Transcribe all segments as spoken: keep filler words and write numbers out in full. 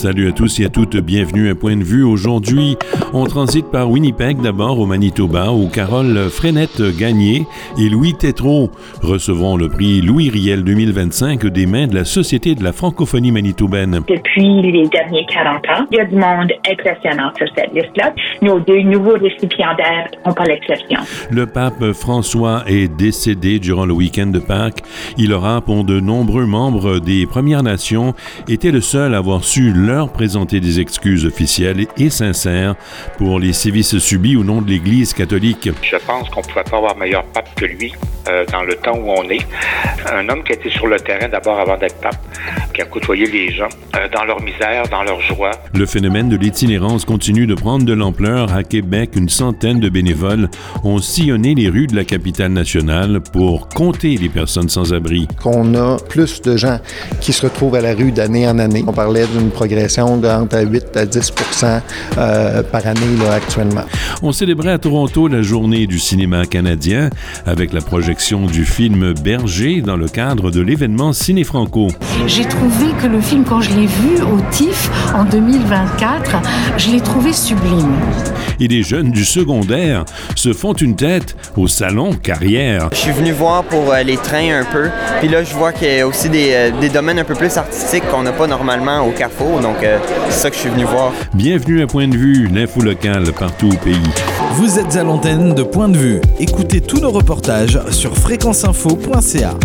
Salut à tous et à toutes, bienvenue à Point de vue. Aujourd'hui, on transite par Winnipeg, d'abord au Manitoba, où Carole Frenette-Gagné et Louis Tétrault recevront le prix Louis Riel deux mille vingt-cinq des mains de la Société de la francophonie manitobaine. Depuis les derniers quarante ans, il y a du monde impressionnant sur cette liste-là. Nos deux nouveaux récipiendaires n'ont pas l'exception. Le pape François est décédé durant le week-end de Pâques. Il aura, pour de nombreux membres des Premières Nations, été le seul à avoir su leur présenter des excuses officielles et sincères pour les sévices subis au nom de l'Église catholique. Je pense qu'on ne pouvait pas avoir meilleur pape que lui euh, dans le temps où on est. Un homme qui a été sur le terrain d'abord avant d'être pape, qui a côtoyé les gens euh, dans leur misère, dans leur joie. Le phénomène de l'itinérance continue de prendre de l'ampleur. À Québec, une centaine de bénévoles ont sillonné les rues de la capitale nationale pour compter les personnes sans abri. Qu'on a plus de gens qui se retrouvent à la rue d'année en année. On parlait d'une progression d'entre huit à dix pour cent euh, par année là, actuellement. On célébrait à Toronto la journée du cinéma canadien avec la projection du film Berger dans le cadre de l'événement Ciné Franco. J'ai trouvé que le film, quand je l'ai vu au T I F F en deux mille vingt-quatre, je l'ai trouvé sublime. Et les jeunes du secondaire se font une tête au salon Carrière. Je suis venu voir pour euh, les trains un peu, puis là je vois qu'il y a aussi des, euh, des domaines un peu plus artistiques qu'on n'a pas normalement au Carrefour, donc euh, c'est ça que je suis venu voir. Bienvenue à Point de vue, l'info locale partout au pays. Vous êtes à l'antenne de Point de vue. Écoutez tous nos reportages sur fréquence info point c a.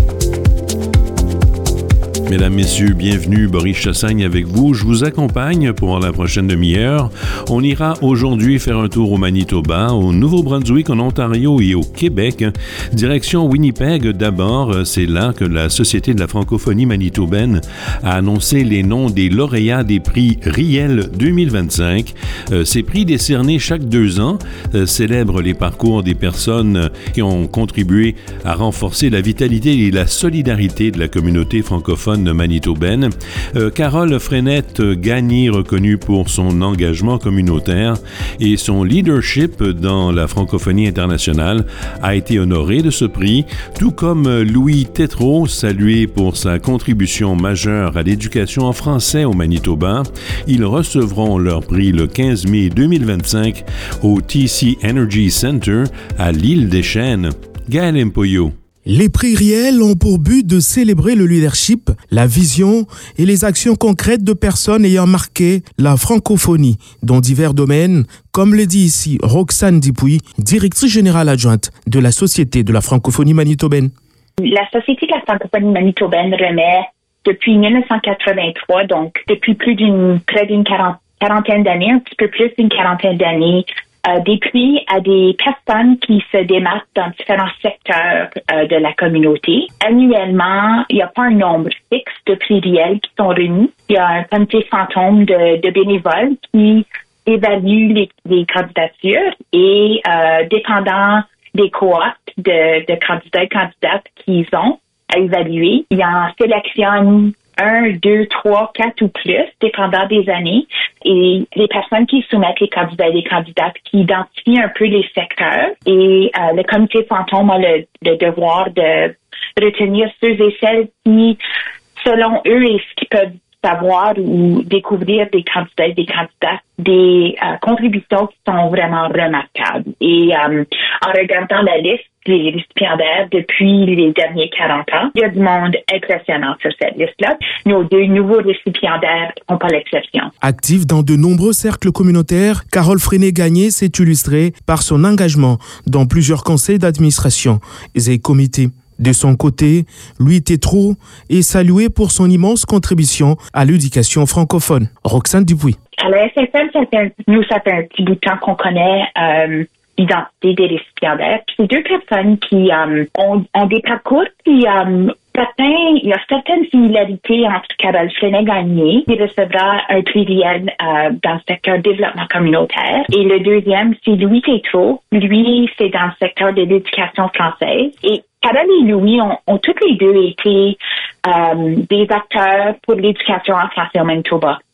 Mesdames, Messieurs, bienvenue, Boris Chassagne avec vous. Je vous accompagne pour la prochaine demi-heure. On ira aujourd'hui faire un tour au Manitoba, au Nouveau-Brunswick, en Ontario et au Québec. Direction Winnipeg d'abord. C'est là que la Société de la francophonie manitobaine a annoncé les noms des lauréats des prix Riel deux mille vingt-cinq. Euh, ces prix décernés chaque deux ans euh, célèbrent les parcours des personnes qui ont contribué à renforcer la vitalité et la solidarité de la communauté francophone manitobaine. Euh, Carole Frenette-Gagné, reconnue pour son engagement communautaire et son leadership dans la francophonie internationale, a été honorée de ce prix, tout comme Louis Tétrault, salué pour sa contribution majeure à l'éducation en français au Manitoba. Ils recevront leur prix le quinze mai deux mille vingt-cinq au T C Energy Center à l'île des Chênes. Gaël Empoyo. Les prix Riel ont pour but de célébrer le leadership, la vision et les actions concrètes de personnes ayant marqué la francophonie dans divers domaines, comme le dit ici Roxane Dupuis, directrice générale adjointe de la Société de la francophonie manitobaine. La Société de la francophonie manitobaine remet depuis dix-neuf cent quatre-vingt-trois, donc depuis plus d'une, près d'une quarantaine d'années, un petit peu plus d'une quarantaine d'années, Euh, des prix à des personnes qui se démarquent dans différents secteurs euh, de la communauté. Annuellement, il n'y a pas un nombre fixe de prix réels qui sont remis. Il y a un comité fantôme de, de bénévoles qui évalue les, les candidatures et, euh, dépendant des cohortes de, de candidats et candidates qu'ils ont à évaluer, ils en sélectionnent un, deux, trois, quatre ou plus, dépendant des années. Et les personnes qui soumettent les candidats et les candidates qui identifient un peu les secteurs. Et euh, le comité fantôme a le, le devoir de retenir ceux et celles qui, selon eux et ce qu'ils peuvent savoir ou découvrir des candidats et des candidates, des euh, contributions qui sont vraiment remarquables. Et euh, en regardant la liste des récipiendaires depuis les derniers quarante ans, il y a du monde impressionnant sur cette liste-là. Nos deux nouveaux récipiendaires n'ont pas l'exception. Active dans de nombreux cercles communautaires, Carole Frenette-Gagné s'est illustrée par son engagement dans plusieurs conseils d'administration et comités. De son côté, Louis Tétrault est salué pour son immense contribution à l'éducation francophone. Roxane Dupuis. À la S F M, ça fait un, nous, ça fait un petit bout de temps qu'on connaît euh, l'identité des récipiendaires. Puis c'est deux personnes qui euh, ont, ont des parcours qui... Euh, Certains, il y a certaines similarités entre Carole Frenette-Gagné, qui recevra un prix Riel euh, dans le secteur développement communautaire, et le deuxième, c'est Louis Tétrault. Lui, c'est dans le secteur de l'éducation française. Et Carole et Louis ont, ont tous les deux été euh, des acteurs pour l'éducation en français au Manitoba.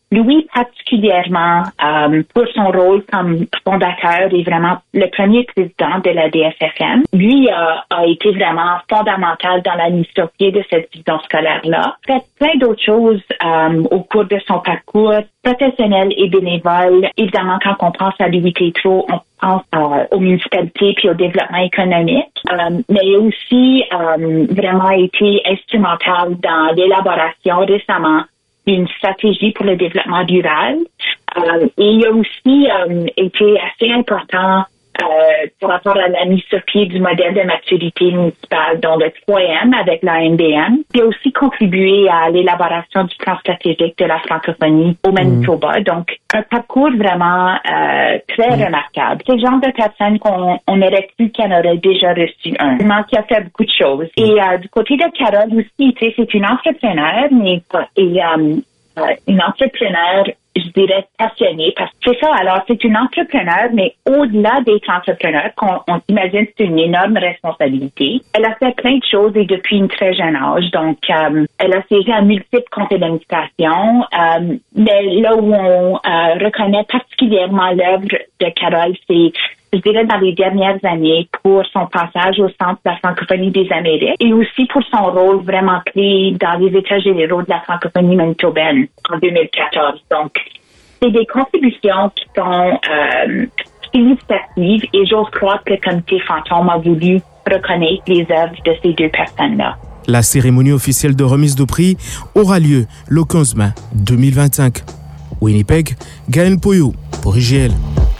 Louis, particulièrement euh, pour son rôle comme fondateur et vraiment le premier président de la D S F M, lui a, a été vraiment fondamental dans la mise sur pied de cette vision scolaire-là. Il a fait plein d'autres choses euh, au cours de son parcours professionnel et bénévole. Évidemment, quand on pense à Louis Tétrault, on pense euh, aux municipalités puis au développement économique, euh, mais il a aussi euh, vraiment été instrumental dans l'élaboration récemment d'une stratégie pour le développement rural. Euh, et il a aussi euh, été assez important euh, par rapport à la mise sur pied du modèle de maturité municipale, dont le trois M avec l'A N B M. Il a aussi contribué à l'élaboration du plan stratégique de la francophonie au Manitoba. Mmh. Donc, un parcours vraiment euh, très mmh. remarquable. C'est le genre de personne qu'on on aurait cru qu'elle aurait déjà reçu un. Vraiment, qui a fait beaucoup de choses. Mmh. Et euh, du côté de Carole aussi, tu sais, c'est une entrepreneure, mais et, euh, euh, une entrepreneure, je dirais, passionnée, parce que c'est ça. Alors, c'est une entrepreneure, mais au-delà d'être entrepreneur, qu'on on imagine c'est une énorme responsabilité. Elle a fait plein de choses et depuis une très jeune âge. Donc, euh, elle a siégé à multiples conseils d'administration. Euh, mais là où on euh, reconnaît particulièrement l'œuvre de Carole, c'est, je dirais, dans les dernières années, pour son passage au Centre de la francophonie des Amériques et aussi pour son rôle vraiment clé dans les États généraux de la francophonie manitobaine en deux mille quatorze. Donc, c'est des contributions qui sont euh, significatives et j'ose croire que le comité fantôme a voulu reconnaître les œuvres de ces deux personnes-là. La cérémonie officielle de remise de prix aura lieu le quinze mai deux mille vingt-cinq. Winnipeg, Gaël Poyo pour I G L.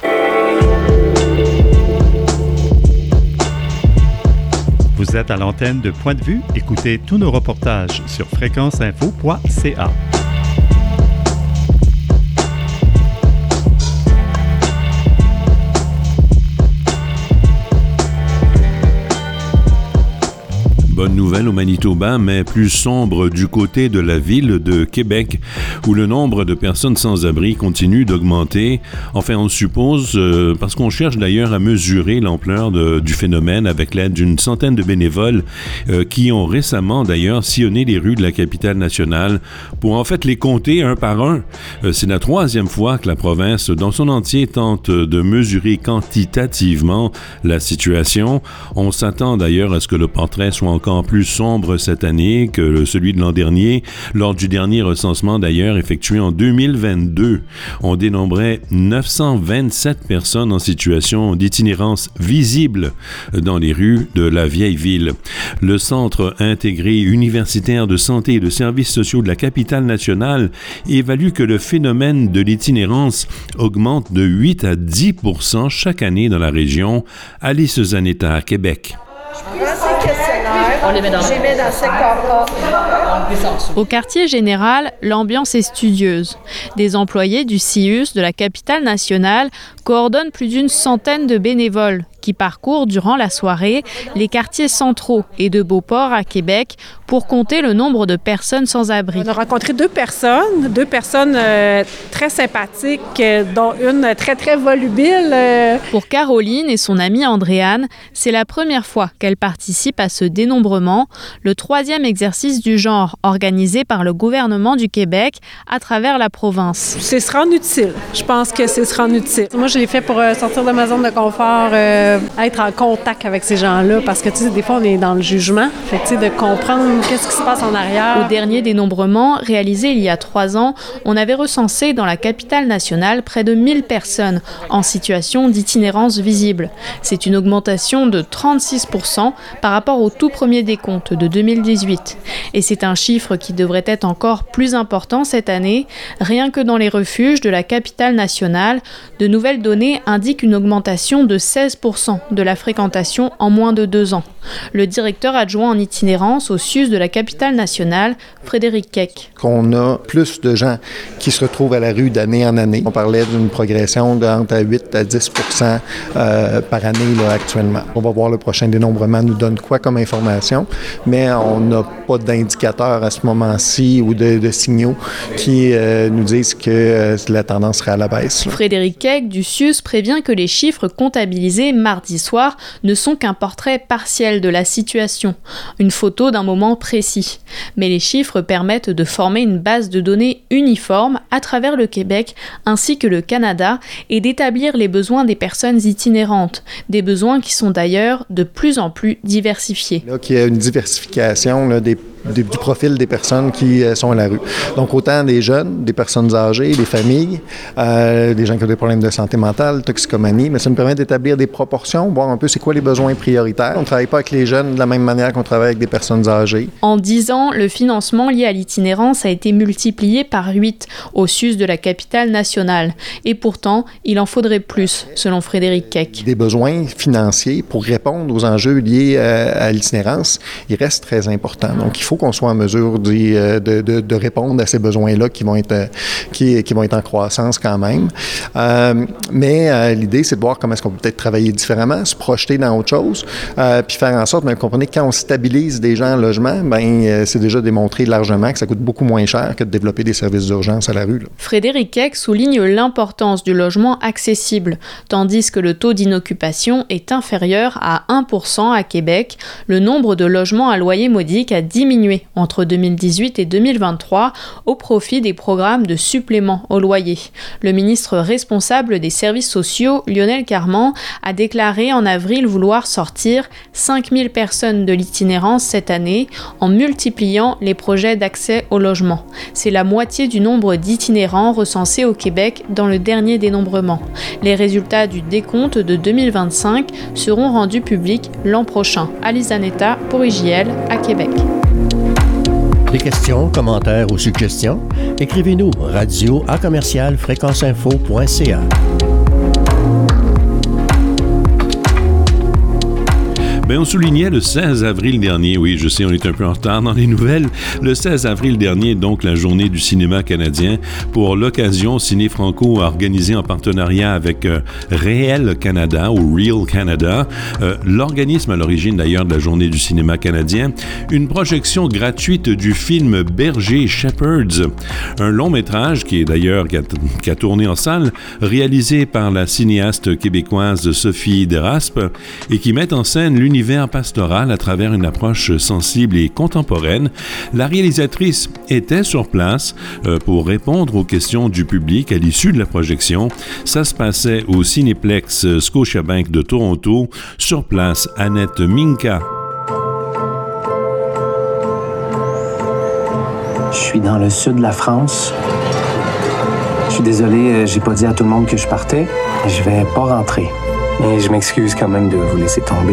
Vous êtes à l'antenne de Point de Vue. Écoutez tous nos reportages sur fréquence info point c a. Bonne nouvelle au Manitoba, mais plus sombre du côté de la ville de Québec, où le nombre de personnes sans abri continue d'augmenter. Enfin, on le suppose, euh, parce qu'on cherche d'ailleurs à mesurer l'ampleur de, du phénomène avec l'aide d'une centaine de bénévoles euh, qui ont récemment d'ailleurs sillonné les rues de la capitale nationale pour en fait les compter un par un. Euh, c'est la troisième fois que la province dans son entier tente de mesurer quantitativement la situation. On s'attend d'ailleurs à ce que le portrait soit encore plus sombre cette année que celui de l'an dernier. Lors du dernier recensement d'ailleurs effectué en deux mille vingt-deux, on dénombrait neuf cent vingt-sept personnes en situation d'itinérance visible dans les rues de la vieille ville. Le Centre intégré universitaire de santé et de services sociaux de la capitale nationale évalue que le phénomène de l'itinérance augmente de huit à dix pour cent chaque année dans la région. Alice Zanetta à Québec. On les met dans, les met dans ce secteur A. Au quartier général, l'ambiance est studieuse. Des employés du C I U S de la capitale nationale coordonnent plus d'une centaine de bénévoles qui parcourent durant la soirée les quartiers centraux et de Beauport à Québec pour compter le nombre de personnes sans abri. On a rencontré deux personnes, deux personnes euh, très sympathiques, euh, dont une très, très volubile. Euh. Pour Caroline et son amie Andréane, c'est la première fois qu'elle participe à ce dénombrement, le troisième exercice du genre organisé par le gouvernement du Québec à travers la province. C'est se rendre utile. Je pense que c'est se rendre utile. Moi, je l'ai fait pour euh, sortir de ma zone de confort, euh, être en contact avec ces gens-là, parce que, tu sais, des fois, on est dans le jugement. Fait que, tu sais, de comprendre qu'est-ce qui se passe en arrière. Au dernier dénombrement, réalisé il y a trois ans, on avait recensé dans la capitale nationale près de mille personnes en situation d'itinérance visible. C'est une augmentation de trente-six pour cent par rapport au tout premier décompte de deux mille dix-huit. Et c'est un chiffre qui devrait être encore plus important cette année. Rien que dans les refuges de la capitale nationale, de nouvelles données indiquent une augmentation de seize pour cent de la fréquentation en moins de deux ans. Le directeur adjoint en itinérance au C I U S de la capitale nationale, Frédéric Keck. Qu'on a plus de gens qui se retrouvent à la rue d'année en année. On parlait d'une progression d'entre huit à dix pour cent euh, par année là, actuellement. On va voir le prochain dénombrement nous donne quoi comme information, mais on n'a pas d'indicateurs à ce moment-ci ou de, de signaux qui euh, nous disent que euh, la tendance serait à la baisse. Là. Frédéric Keck du C I U S prévient que les chiffres comptabilisés mardi mardi soir ne sont qu'un portrait partiel de la situation, une photo d'un moment précis. Mais les chiffres permettent de former une base de données uniforme à travers le Québec ainsi que le Canada et d'établir les besoins des personnes itinérantes, des besoins qui sont d'ailleurs de plus en plus diversifiés. Là, qu'il y a une diversification là, des Du, du profil des personnes qui euh, sont à la rue. Donc, autant des jeunes, des personnes âgées, des familles, euh, des gens qui ont des problèmes de santé mentale, toxicomanie, mais ça nous permet d'établir des proportions, voir un peu c'est quoi les besoins prioritaires. On ne travaille pas avec les jeunes de la même manière qu'on travaille avec des personnes âgées. En dix ans, le financement lié à l'itinérance a été multiplié par huit au S U S de la capitale nationale. Et pourtant, il en faudrait plus, selon Frédéric Keck. Des besoins financiers pour répondre aux enjeux liés à, à l'itinérance, ils restent très importants. Donc, il faut qu'on soit en mesure de, de, de, de répondre à ces besoins-là qui vont être, qui, qui vont être en croissance quand même. Euh, mais euh, l'idée, c'est de voir comment est-ce qu'on peut peut-être travailler différemment, se projeter dans autre chose, euh, puis faire en sorte, bien, comprenez que quand on stabilise des gens en logement, ben euh, c'est déjà démontré largement que ça coûte beaucoup moins cher que de développer des services d'urgence à la rue. Là. Frédéric Keck souligne l'importance du logement accessible, tandis que le taux d'inoccupation est inférieur à un pour cent à Québec. Le nombre de logements à loyer modique a diminué entre deux mille dix-huit et deux mille vingt-trois au profit des programmes de supplément au loyer. Le ministre responsable des services sociaux, Lionel Carman, a déclaré en avril vouloir sortir cinq mille personnes de l'itinérance cette année en multipliant les projets d'accès au logement. C'est la moitié du nombre d'itinérants recensés au Québec dans le dernier dénombrement. Les résultats du décompte de deux mille vingt-cinq seront rendus publics l'an prochain. Alice Zanetta pour I J L à Québec. Des questions, commentaires ou suggestions? Écrivez-nous radio à commercial fréquence info point c a. Bien, on soulignait le seize avril dernier, oui, je sais, on est un peu en retard dans les nouvelles, le seize avril dernier, donc la journée du cinéma canadien. Pour l'occasion, Ciné Franco a organisé en partenariat avec euh, Réel Canada ou Real Canada, euh, l'organisme à l'origine d'ailleurs de la journée du cinéma canadien, une projection gratuite du film Berger Shepherds, un long métrage qui est d'ailleurs qui a, qui a tourné en salle, réalisé par la cinéaste québécoise Sophie Deraspe et qui met en scène l'univers Univers pastoral à travers une approche sensible et contemporaine. La réalisatrice était sur place euh, pour répondre aux questions du public à l'issue de la projection. Ça se passait au Cinéplex Scotiabank de Toronto. Sur place, Annette Minka. Je suis dans le sud de la France. Je suis désolé, j'ai pas dit à tout le monde que je partais. Je vais pas rentrer. Et je m'excuse quand même de vous laisser tomber.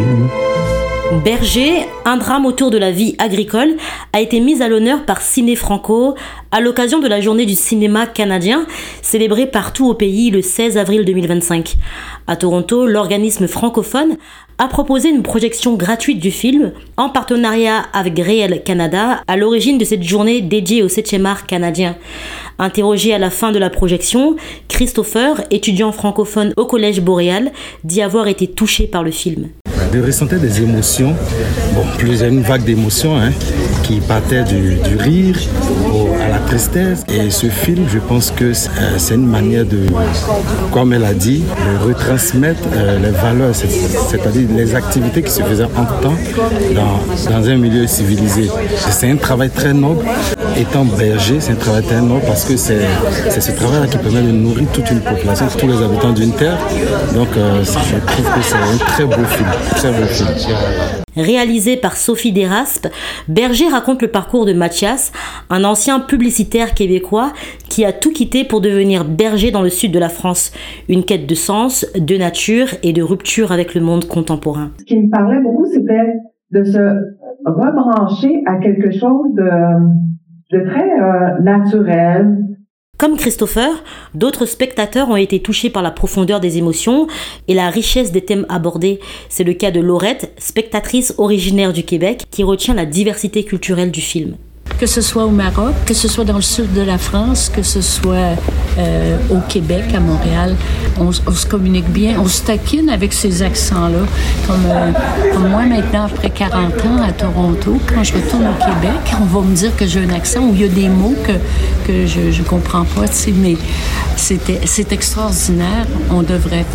Berger, un drame autour de la vie agricole, a été mis à l'honneur par Ciné Franco à l'occasion de la journée du cinéma canadien, célébrée partout au pays le seize avril deux mille vingt-cinq. À Toronto, l'organisme francophone a proposé une projection gratuite du film en partenariat avec Réel Canada à l'origine de cette journée dédiée au septième art canadien. Interrogé à la fin de la projection, Christopher, étudiant francophone au Collège Boréal, dit avoir été touché par le film. Je ressentais des émotions, bon, plusieurs une vague d'émotions hein, qui partaient du, du rire au, à la tristesse. Et ce film, je pense que c'est, euh, c'est une manière de, comme elle a dit, de retransmettre euh, les valeurs, c'est, c'est-à-dire les activités qui se faisaient en temps dans, dans un milieu civilisé. C'est un travail très noble. Étant berger, c'est un travail très noble parce que c'est, c'est ce travail-là qui permet de nourrir toute une population, tous les habitants d'une terre. Donc euh, je trouve que c'est un très beau film. Très beau film. Réalisé par Sophie Deraspe, Berger raconte le parcours de Mathias, un ancien publicitaire québécois qui a tout quitté pour devenir berger dans le sud de la France. Une quête de sens, de nature et de rupture avec le monde contemporain. Ce qui me parlait beaucoup, c'était de se rebrancher à quelque chose de, de très euh, naturel. Comme Christopher, d'autres spectateurs ont été touchés par la profondeur des émotions et la richesse des thèmes abordés. C'est le cas de Laurette, spectatrice originaire du Québec, qui retient la diversité culturelle du film. Que ce soit au Maroc, que ce soit dans le sud de la France, que ce soit euh, au Québec, à Montréal, on, on se communique bien, on se taquine avec ces accents-là. Comme, euh, comme moi maintenant, après quarante ans à Toronto, quand je retourne au Québec, on va me dire que j'ai un accent où il y a des mots que, que je ne comprends pas, tu sais, mais c'était, c'est extraordinaire. On devrait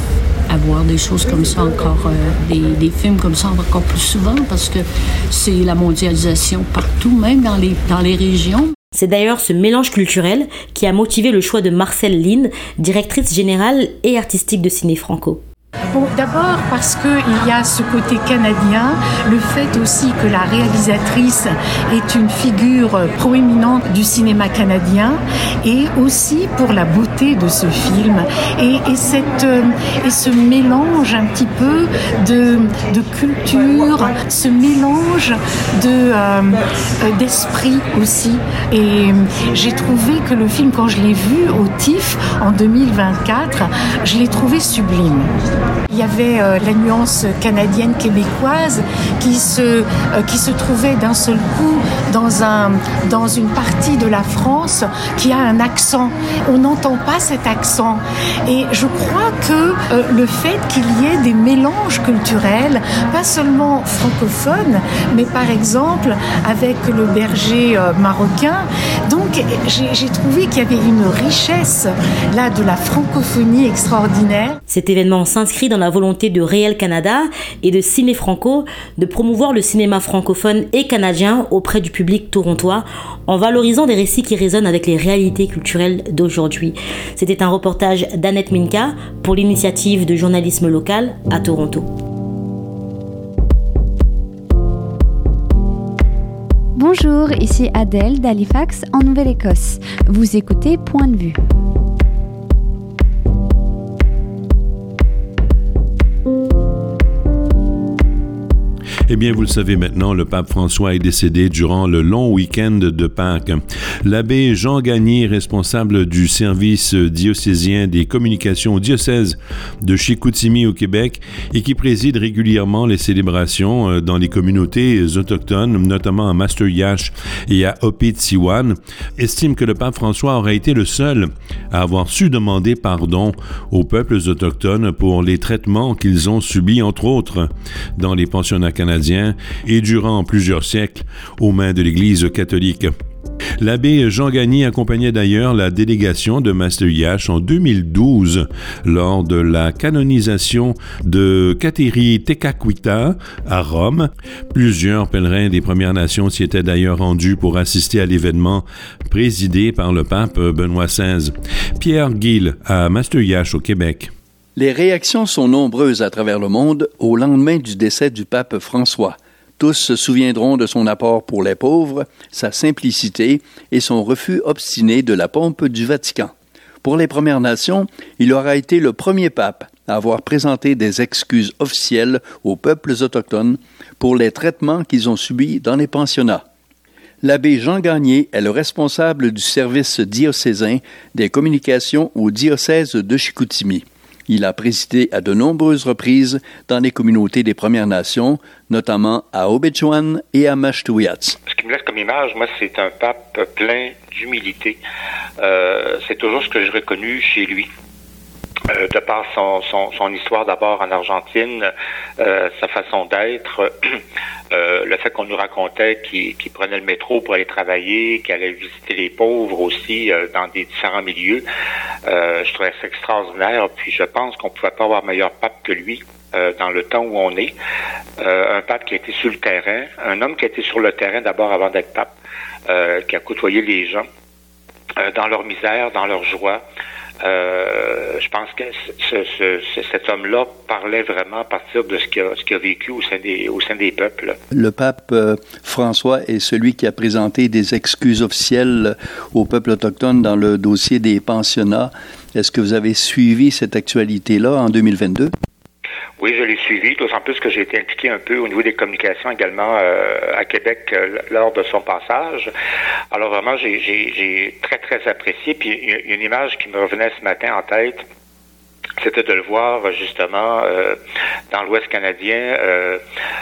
à voir des choses comme ça encore, euh, des, des films comme ça encore plus souvent, parce que c'est la mondialisation partout, même dans les, dans les régions. C'est d'ailleurs ce mélange culturel qui a motivé le choix de Marcelle Lynn, directrice générale et artistique de Ciné Franco. Bon, d'abord parce qu'il y a ce côté canadien, le fait aussi que la réalisatrice est une figure proéminente du cinéma canadien, et aussi pour la beauté de ce film et, et, cette, et ce mélange un petit peu de, de culture, ce mélange de, euh, d'esprit aussi. Et j'ai trouvé que le film, quand je l'ai vu au T I F F en deux mille vingt-quatre, je l'ai trouvé sublime. Il y avait euh, la nuance canadienne-québécoise qui se, euh, qui se trouvait d'un seul coup dans, un, dans une partie de la France qui a un accent. On n'entend pas cet accent. Et je crois que euh, le fait qu'il y ait des mélanges culturels, pas seulement francophones, mais par exemple avec le berger euh, marocain, donc j'ai, j'ai trouvé qu'il y avait une richesse là de la francophonie extraordinaire. Cet événement s'inscrit dans la volonté de Réel Canada et de Ciné Franco de promouvoir le cinéma francophone et canadien auprès du public torontois en valorisant des récits qui résonnent avec les réalités culturelles d'aujourd'hui. C'était un reportage d'Annette Minka pour l'initiative de journalisme local à Toronto. Bonjour, ici Adèle d'Halifax en Nouvelle-Écosse. Vous écoutez Point de vue. Eh bien, vous le savez maintenant, le pape François est décédé durant le long week-end de Pâques. L'abbé Jean Gagné, responsable du service diocésain des communications au diocèse de Chicoutimi au Québec et qui préside régulièrement les célébrations dans les communautés autochtones, notamment à Master-Yash et à Opit-Siwan, estime que le pape François aurait été le seul à avoir su demander pardon aux peuples autochtones pour les traitements qu'ils ont subis, entre autres, dans les pensionnats canadiens et durant plusieurs siècles aux mains de l'Église catholique. L'abbé Jean Gagné accompagnait d'ailleurs la délégation de Master-Yash en deux mille douze lors de la canonisation de Kateri Tekakwitha à Rome. Plusieurs pèlerins des Premières Nations s'y étaient d'ailleurs rendus pour assister à l'événement présidé par le pape Benoît seize. Pierre Guil à Master-Yash au Québec. Les réactions sont nombreuses à travers le monde au lendemain du décès du pape François. Tous se souviendront de son apport pour les pauvres, sa simplicité et son refus obstiné de la pompe du Vatican. Pour les Premières Nations, il aura été le premier pape à avoir présenté des excuses officielles aux peuples autochtones pour les traitements qu'ils ont subis dans les pensionnats. L'abbé Jean Gagné est le responsable du service diocésain des communications au diocèse de Chicoutimi. Il a présidé à de nombreuses reprises dans les communautés des Premières Nations, notamment à Obidjwan et à Mashtouiatz. Ce qui me laisse comme image, moi, c'est un pape plein d'humilité. Euh, c'est toujours ce que j'ai reconnu chez lui. Euh, de par son, son, son histoire d'abord en Argentine, euh, sa façon d'être, euh, le fait qu'on nous racontait qu'il, qu'il prenait le métro pour aller travailler, qu'il allait visiter les pauvres aussi euh, dans des différents milieux, euh, je trouvais ça extraordinaire. Puis je pense qu'on ne pouvait pas avoir meilleur pape que lui euh, dans le temps où on est. Euh, un pape qui a été sur le terrain, un homme qui a été sur le terrain d'abord avant d'être pape, euh, qui a côtoyé les gens euh, dans leur misère, dans leur joie. Euh, je pense que ce, ce, ce, cet homme-là parlait vraiment à partir de ce qu'il a, ce qu'il a vécu au sein des, au sein des peuples. Le pape euh, François est celui qui a présenté des excuses officielles au peuple autochtone dans le dossier des pensionnats. Est-ce que vous avez suivi cette actualité-là en deux mille vingt-deux? Oui, je l'ai suivi, d'autant plus que j'ai été impliqué un peu au niveau des communications également euh, à Québec euh, lors de son passage. Alors vraiment, j'ai, j'ai, j'ai très, très apprécié. Puis il y a une image qui me revenait ce matin en tête, c'était de le voir justement euh, dans l'Ouest canadien, euh,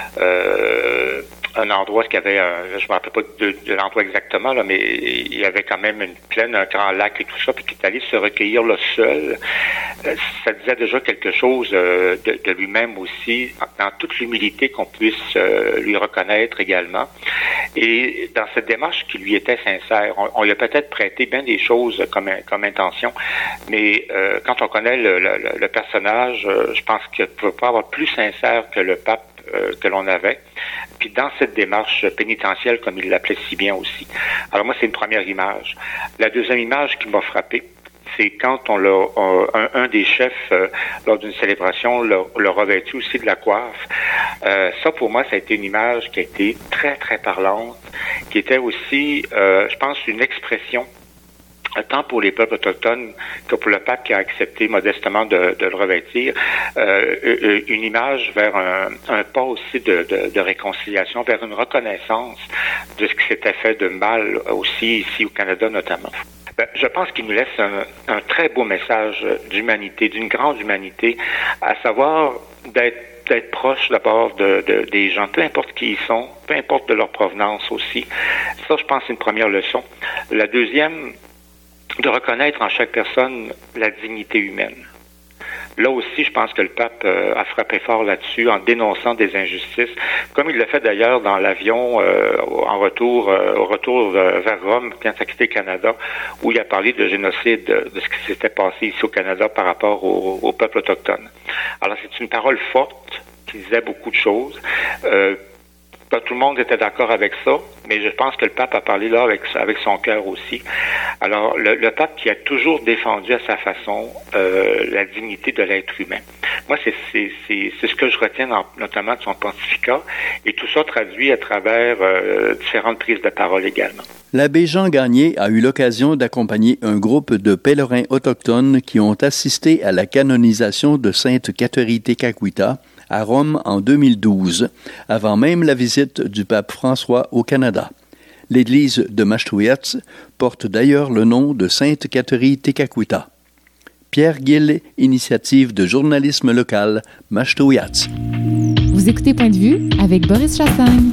euh, un endroit qui avait, un, je me rappelle pas de, de l'endroit exactement, là, mais il y avait quand même une plaine, un grand lac et tout ça, puis qui est allé se recueillir là seul. Ça disait déjà quelque chose euh, de, de lui-même aussi, dans toute l'humilité qu'on puisse euh, lui reconnaître également. Et dans cette démarche qui lui était sincère, on, on lui a peut-être prêté bien des choses comme, comme intention, mais euh, quand on connaît le, le, le personnage, euh, je pense qu'il ne peut pas avoir plus sincère que le pape euh, que l'on avait. Puis dans cette démarche pénitentielle, comme il l'appelait si bien aussi. Alors moi, c'est une première image. La deuxième image qui m'a frappé, c'est quand on l'a, on, un, un des chefs, euh, lors d'une célébration, l'a, l'a revêtu aussi de la coiffe. Euh, ça, pour moi, ça a été une image qui a été très, très parlante, qui était aussi, euh, je pense, une expression, tant pour les peuples autochtones que pour le pape qui a accepté modestement de, de le revêtir, euh, une image vers un, un pas aussi de, de, de réconciliation, vers une reconnaissance de ce qui s'était fait de mal aussi ici au Canada notamment. Ben, je pense qu'il nous laisse un, un très beau message d'humanité, d'une grande humanité, à savoir d'être d'être proche d'abord de, de, des gens, peu importe qui ils sont, peu importe de leur provenance aussi. Ça, je pense, c'est une première leçon. La deuxième, de reconnaître en chaque personne la dignité humaine. Là aussi, je pense que le pape euh, a frappé fort là-dessus en dénonçant des injustices, comme il l'a fait d'ailleurs dans l'avion euh, en retour, euh, au retour euh, vers Rome, quand il a quitté le Canada, où il a parlé de génocide, de, de ce qui s'était passé ici au Canada par rapport au, au peuple autochtone. Alors, c'est une parole forte qui disait beaucoup de choses. Euh, Pas tout le monde était d'accord avec ça, mais je pense que le pape a parlé là avec, avec son cœur aussi. Alors, le, le pape qui a toujours défendu à sa façon euh, la dignité de l'être humain. Moi, c'est, c'est, c'est, c'est ce que je retiens dans, notamment de son pontificat, et tout ça traduit à travers euh, différentes prises de parole également. L'abbé Jean Gagné a eu l'occasion d'accompagner un groupe de pèlerins autochtones qui ont assisté à la canonisation de Sainte Catherine Tekakwitha à Rome en deux mille douze, avant même la visite du pape François au Canada. L'église de Mashtouiatz porte d'ailleurs le nom de Sainte Catherine Tekakwitha. Pierre Gill, initiative de journalisme local, Mashtouiatz. Vous écoutez Point de vue avec Boris Chassagne.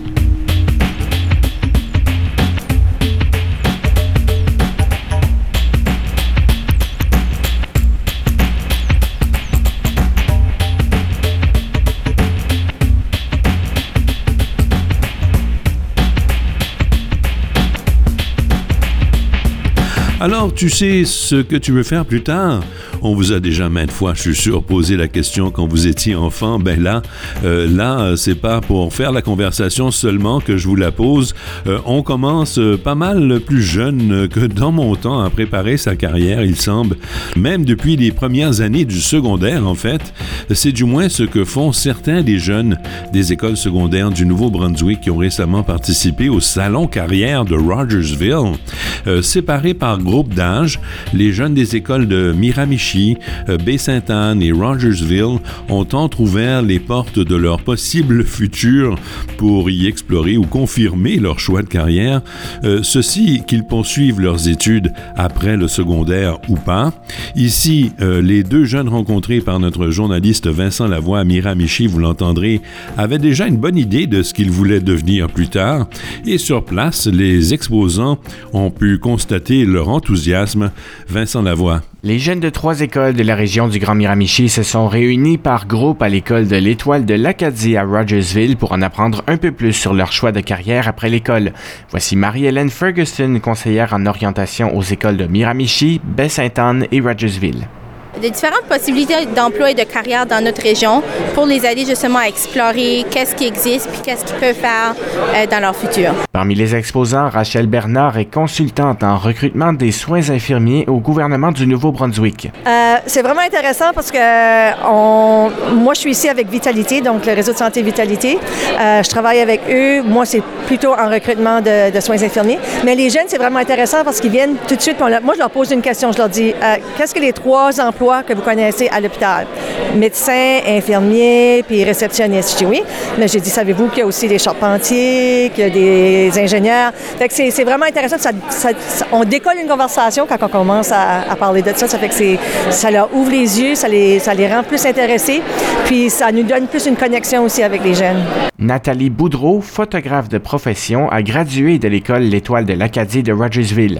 Alors, tu sais ce que tu veux faire plus tard? On vous a déjà maintes fois, je suis sûr, posé la question quand vous étiez enfant. Ben là, euh, là, c'est pas pour faire la conversation seulement que je vous la pose. Euh, on commence pas mal plus jeune que dans mon temps à préparer sa carrière, il semble. Même depuis les premières années du secondaire, en fait. C'est du moins ce que font certains des jeunes des écoles secondaires du Nouveau-Brunswick qui ont récemment participé au salon carrière de Rogersville. Euh, séparés par groupe d'âge, les jeunes des écoles de Miramichi, euh, Baie-Sainte-Anne et Rogersville ont entrouvert les portes de leur possible futur pour y explorer ou confirmer leur choix de carrière, euh, ceci qu'ils poursuivent leurs études après le secondaire ou pas. Ici, euh, les deux jeunes rencontrés par notre journaliste Vincent Lavoie à Miramichi, vous l'entendrez, avaient déjà une bonne idée de ce qu'ils voulaient devenir plus tard, et sur place, les exposants ont pu constater leur enthousiasme. Vincent Lavoie. Les jeunes de trois écoles de la région du Grand Miramichi se sont réunis par groupe à l'école de l'Étoile de l'Acadie à Rogersville pour en apprendre un peu plus sur leur choix de carrière après l'école. Voici Marie-Hélène Ferguson, conseillère en orientation aux écoles de Miramichi, Baie-Sainte-Anne et Rogersville. De différentes possibilités d'emploi et de carrière dans notre région pour les aider justement à explorer qu'est-ce qui existe puis qu'est-ce qu'ils peuvent faire euh, dans leur futur. Parmi les exposants, Rachel Bernard est consultante en recrutement des soins infirmiers au gouvernement du Nouveau-Brunswick. Euh, c'est vraiment intéressant parce que on, moi, je suis ici avec Vitalité, donc le réseau de santé Vitalité. Euh, je travaille avec eux. Moi, c'est plutôt en recrutement de, de soins infirmiers. Mais les jeunes, c'est vraiment intéressant parce qu'ils viennent tout de suite. Moi, je leur pose une question. Je leur dis, euh, qu'est-ce que les trois emplois que vous connaissez à l'hôpital? Médecin, infirmier, puis réceptionniste. Je dis oui. Mais j'ai dit, savez-vous qu'il y a aussi des charpentiers, qu'il y a des ingénieurs? Fait que c'est, c'est vraiment intéressant. Ça, ça, ça, on décolle une conversation quand on commence à, à parler de ça. Ça fait que c'est, ça leur ouvre les yeux, ça les, ça les rend plus intéressés, puis ça nous donne plus une connexion aussi avec les jeunes. Nathalie Boudreau, photographe de profession, a gradué de l'école L'Étoile de l'Acadie de Rogersville.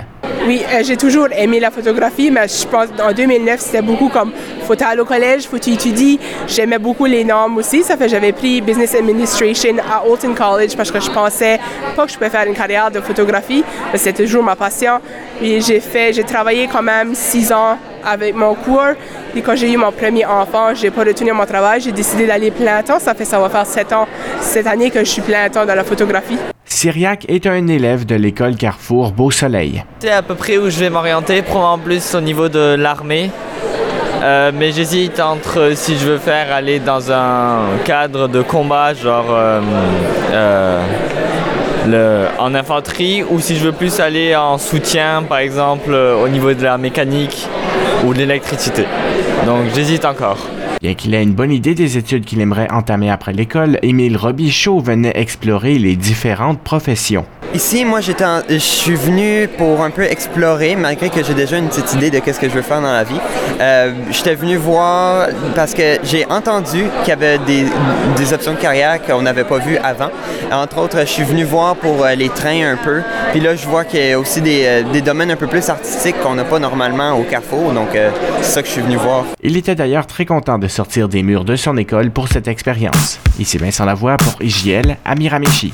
Oui, euh, j'ai toujours aimé la photographie, mais je pense qu'en deux mille neuf, c'était beaucoup comme faut aller au collège, faut étudier. J'aimais beaucoup les normes aussi. Ça fait que j'avais pris Business Administration à Alton College parce que je pensais pas que je pouvais faire une carrière de photographie, mais c'était toujours ma passion. Puis j'ai fait, j'ai travaillé quand même six ans avec mon cours. Et quand j'ai eu mon premier enfant, j'ai pas retenu mon travail. J'ai décidé d'aller plein temps. Ça fait ça va faire sept ans cette année que je suis plein temps dans la photographie. Cyriac est un élève de l'école Carrefour Beau-Soleil. C'est à peu près où je vais m'orienter, probablement plus au niveau de l'armée. Euh, mais j'hésite entre si je veux faire aller dans un cadre de combat, genre euh, euh, le, en infanterie, ou si je veux plus aller en soutien, par exemple au niveau de la mécanique ou de l'électricité. Donc j'hésite encore. Bien qu'il ait une bonne idée des études qu'il aimerait entamer après l'école, Émile Robichaud venait explorer les différentes professions. Ici, moi, j'étais en, je suis venu pour un peu explorer, malgré que j'ai déjà une petite idée de qu'est-ce que je veux faire dans la vie. Euh, j'étais venu voir parce que j'ai entendu qu'il y avait des, des options de carrière qu'on n'avait pas vues avant. Entre autres, je suis venu voir pour euh, les trains un peu. Puis là, je vois qu'il y a aussi des, euh, des domaines un peu plus artistiques qu'on n'a pas normalement au Carrefour. Donc, euh, c'est ça que je suis venu voir. Il était d'ailleurs très content de sortir des murs de son école pour cette expérience. Ici Vincent Lavoie pour I J L à Miramichi.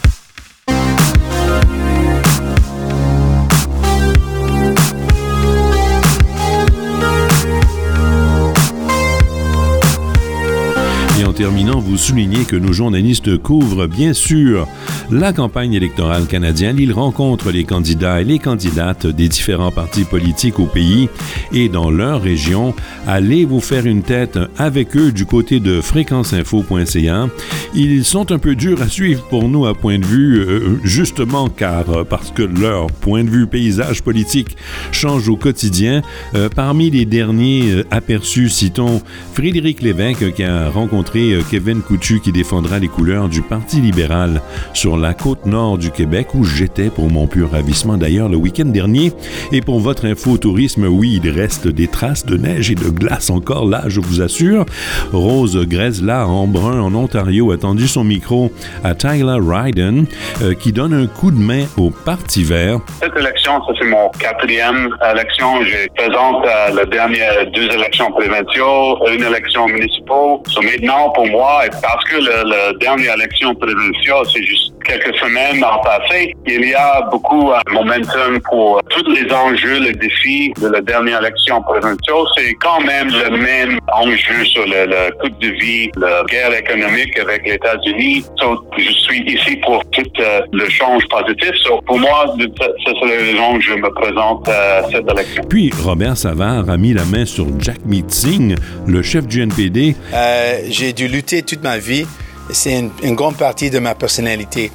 Et en terminant, vous soulignez que nos journalistes couvrent bien sûr la campagne électorale canadienne. Ils rencontrent les candidats et les candidates des différents partis politiques au pays et dans leur région. Allez vous faire une tête avec eux du côté de fréquence info point c a. Ils sont un peu durs à suivre pour nous à point de vue, euh, justement car euh, parce que leur point de vue paysage politique change au quotidien. Euh, parmi les derniers euh, aperçus, citons Frédéric Lévesque euh, qui a rencontré Kevin Coutu qui défendra les couleurs du Parti libéral sur la côte nord du Québec où j'étais pour mon pur ravissement d'ailleurs le week-end dernier. Et pour votre info tourisme, oui, il reste des traces de neige et de glace encore là, je vous assure. Rose Grezla en brun en Ontario a tendu son micro à Tyler Ryden euh, qui donne un coup de main au Parti vert. Cette élection, ça c'est mon quatrième élection. Je présente euh, les dernières deux élections provinciales, une élection municipale. So, maintenant, pour moi, parce que la dernière élection provinciale, c'est juste quelques semaines en passé, il y a beaucoup de momentum pour tous les enjeux, les défis de la dernière élection provinciale. C'est quand même le même enjeu sur le, le coût de vie, la guerre économique avec les États-Unis. So, je suis ici pour tout euh, le change positif. So, pour moi, ça, c'est la raison que je me présente à cette élection. Puis, Robert Savard a mis la main sur Jagmeet Singh, le chef du N P D. Euh, j'ai dû lutter toute ma vie. C'est une, une grande partie de ma personnalité.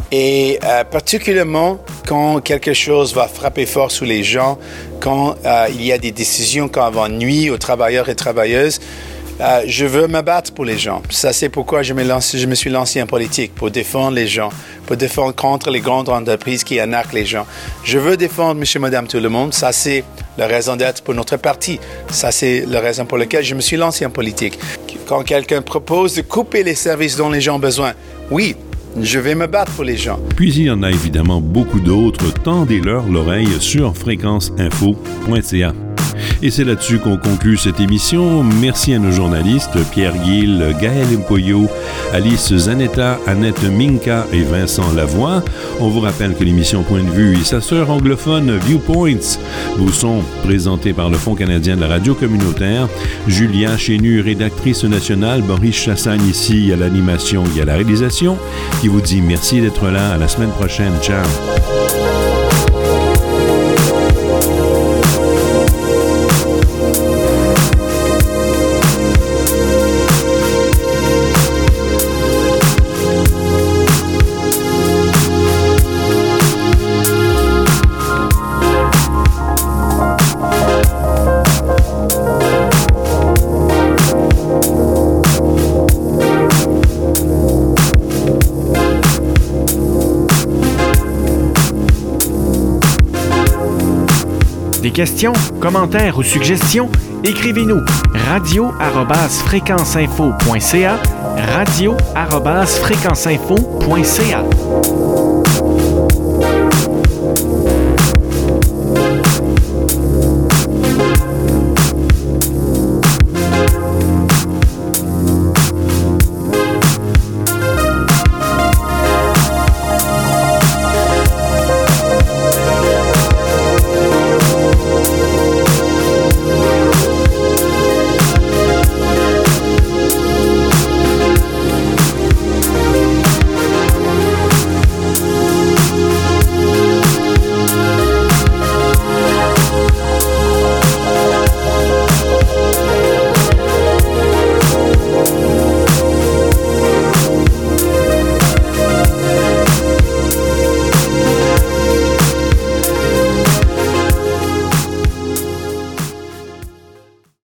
Et euh, particulièrement quand quelque chose va frapper fort sur les gens, quand euh, il y a des décisions qui vont nuire aux travailleurs et travailleuses, euh, je veux me battre pour les gens. Ça, c'est pourquoi je me, lance, je me suis lancé en politique, pour défendre les gens, pour défendre contre les grandes entreprises qui arnaquent les gens. Je veux défendre monsieur, madame, tout le monde. Ça, c'est la raison d'être pour notre parti. Ça, c'est la raison pour laquelle je me suis lancé en politique. Quand quelqu'un propose de couper les services dont les gens ont besoin, oui, je vais me battre pour les gens. Puis il y en a évidemment beaucoup d'autres. Tendez-leur l'oreille sur fréquence info point c a. Et c'est là-dessus qu'on conclut cette émission. Merci à nos journalistes Pierre Guil, Gaël Mpoyo, Alice Zanetta, Annette Minka et Vincent Lavoie. On vous rappelle que l'émission Point de vue et sa sœur anglophone Viewpoints vous sont présentées par le Fonds canadien de la radio communautaire. Julia Chénu, rédactrice nationale, Boris Chassagne ici à l'animation et à la réalisation, qui vous dit merci d'être là. À la semaine prochaine. Ciao. Questions, commentaires ou suggestions, écrivez-nous radio arobase fréquence info point c a radio arobase fréquence info point c a.